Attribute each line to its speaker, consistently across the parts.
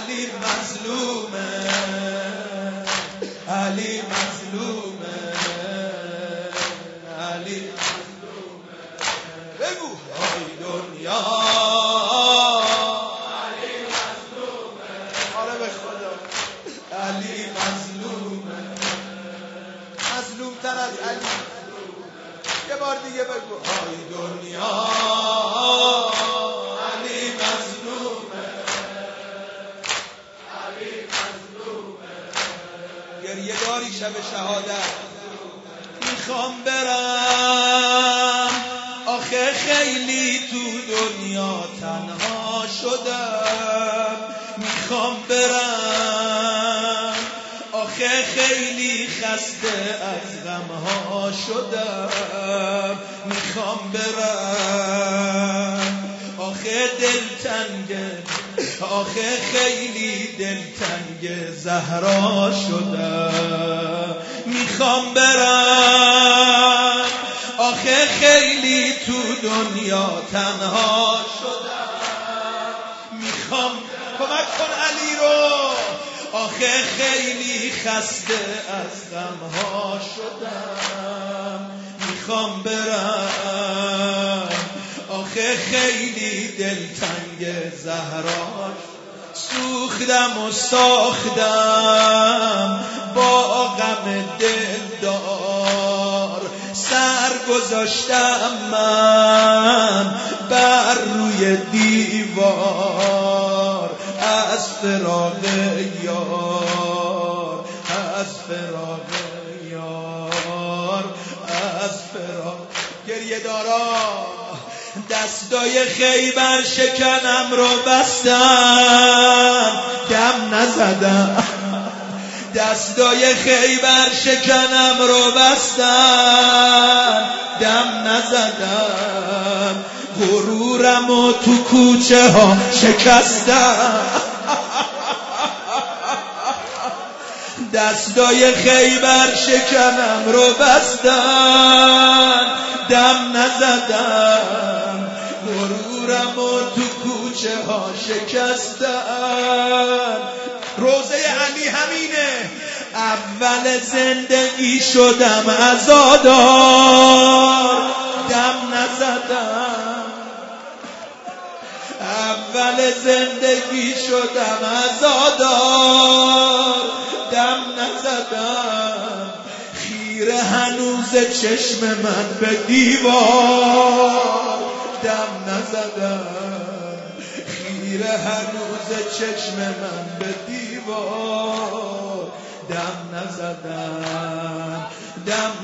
Speaker 1: علی مظلومه، علی مظلومه، علی مظلومه. بگو های دنیا علی مظلومه. آره به خدا علی مظلومه، مظلوم تر از علی. یه بار دیگه بگو های دنیا علی مظلومه، علی مظلومه. گریه داری شب شهادت. میخوام برم آخه خیلی تو دنیا تنها شدم. میخوام برم آخه خیلی خسته از غمها شدم. میخوام برم آخه دلتنگه، آخه خیلی دلتنگ زهرا شدم. میخوام برم آخه خیلی تو دنیا تنها شدم. میخوام کمک کن علی رو، آخه خیلی خسته از غمها شدم. میخوام برم آخه خیلی دلتنگ زهرا. سوختم و ساختم با غم دلدار، سر گذاشتم من بر روی دیوار. از فراق یار، از فراق یار، از فراق. گریه دارا دستای خیبر شکنم رو بستم، دم نزدم. دستای خیبر شکنم رو بستم، دم نزدم. غرورم و تو کوچه ها شکستم. دستای خیبر شکنم رو بستم، دم نزدم. غرورم و تو کوچه ها شکستم. روزه علی همینه. اول زندگی شدم عزادار، دم نزدم. اول زندگی شدم عزادار، دم نزدم. خیره هنوز چشم من به دیوار، دم نزدم. خیره هنوز چشم من به دیوار، دم نزدم. دم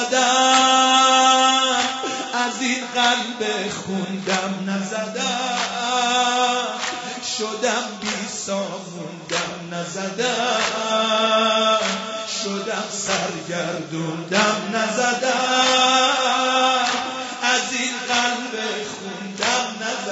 Speaker 1: نزدم از این قلب خون، دم نزدم. شدم بی سامون، دم نزدم. شدم سرگردون، دم نزدم. از این قلب خون دم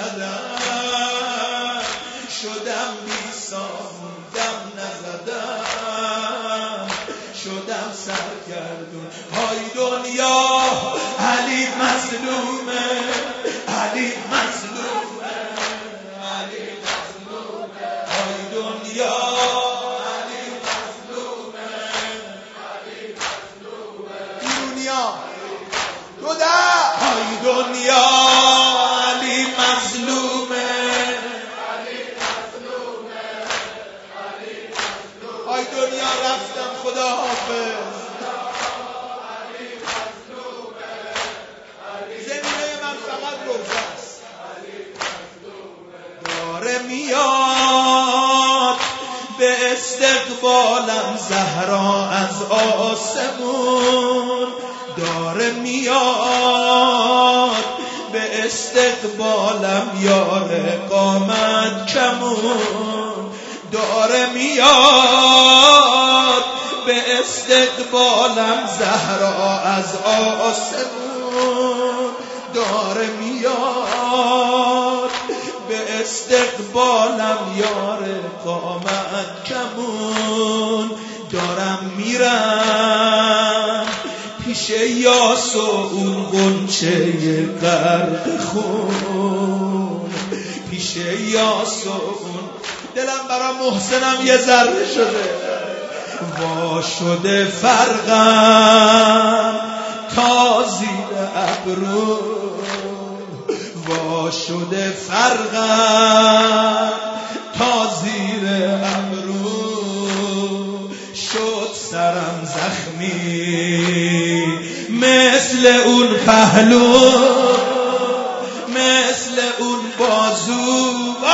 Speaker 1: نزدم. شدم بی سامون، دم نزدم. شدم سرگردون. های دنیا علی مظلومه، علی مظلومه، علی مظلومه. های دنیا علی مظلومه، علی مظلومه. دنیا تو در های دنیا علی مظلومه، علی مظلومه، علی مظلومه. های دنیا رفتم، خدا حافظ. زمینه من فقط روزه است. داره میاد به استقبالم زهرا از آسمون. داره میاد به استقبالم یار قامت کمون. داره میاد به استقبالم زهرا از آسمون. داره میاد به استقبالم یار قامت کمون. دارم میرم پیش یاس و اون غنچه غرق خون. پیش یاس و اون دلم برا محسنم یه ذره شده. وا شده فرقم تا زیر ابرو، وا شده فرقم تا زیر ابرو، شد سرم زخمی مثل اون پهلو، مثل اون بازو.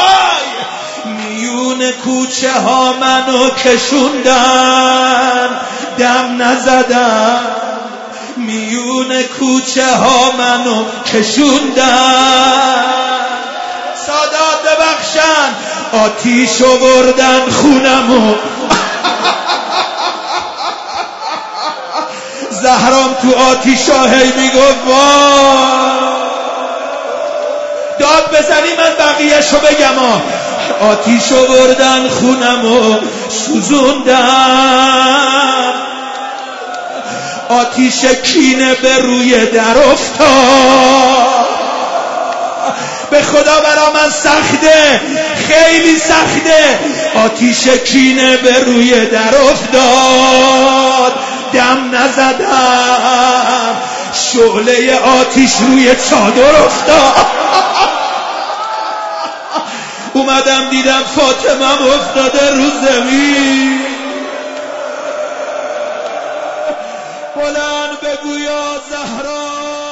Speaker 1: میون کوچه ها منو کشوندن دم نزدم، میون کوچه ها منو کشوندن. سادات ببخشن آتیش آوردن خونمو، زهرام تو آتیشا هی میگفت وای، داد بزنی من بقیه‌شو بگم. آتیش آوردن خونمو سوزوندم، آتیش کینه به روی در افتاد. به خدا برا من سخته، خیلی سخته. آتیش کینه به روی در افتاد، دم نزدم، شعله آتیش روی چادر افتاد. اومدم دیدم فاطمه‌م افتاده رو زمین. بلند بگو یا زهرا